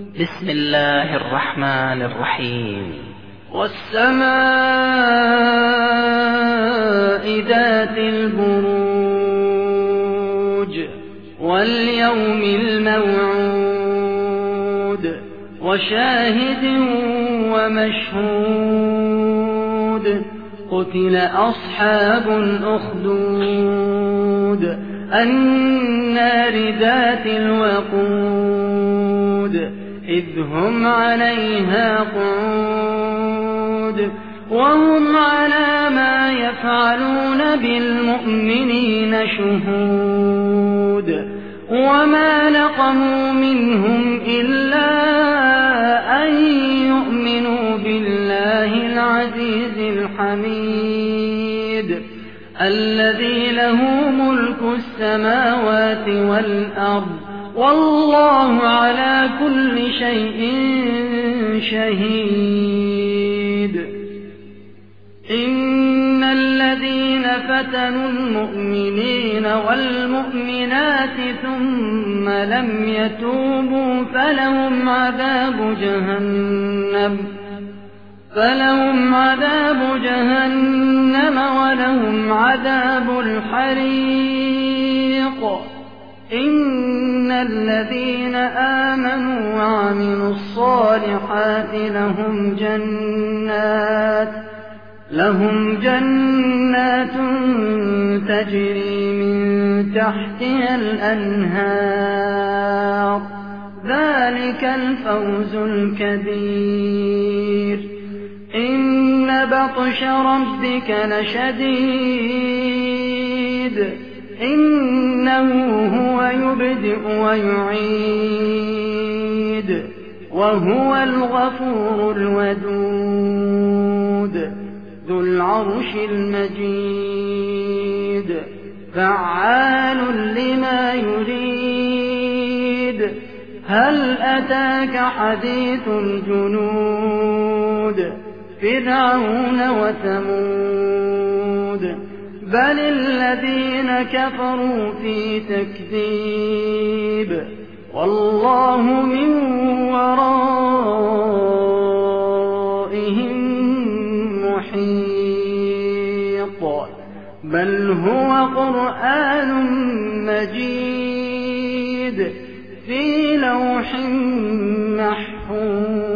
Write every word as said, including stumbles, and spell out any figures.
بسم الله الرحمن الرحيم. والسماء ذات البروج واليوم الموعود وشاهد ومشهود قتل أصحاب الأخدود النار ذات الوقود إذ هم عليها قعود وهم على ما يفعلون بالمؤمنين شهود وما نقموا منهم إلا أن يؤمنوا بالله العزيز الحميد الذي له ملك السماوات والأرض والله على كل شيء شهيد. إن الذين فتنوا المؤمنين والمؤمنات ثم لم يتوبوا فلهم عذاب جهنم فلهم عذاب جهنم ولهم عذاب الحريق. إن الذين آمنوا وعملوا الصالحات لهم جنات لهم جنات تجري من تحتها الأنهار ذلك الفوز الكبير. إن بطش ربك لشديد إنه هو يبدئ ويعيد وهو الغفور الودود ذو العرش المجيد فعال لما يريد. هل أتاك حديث الجنود فرعون وثمود بل الذين كفروا في تكذيب والله من ورائهم محيط. بل هو قرآن مجيد في لوح محفوظ.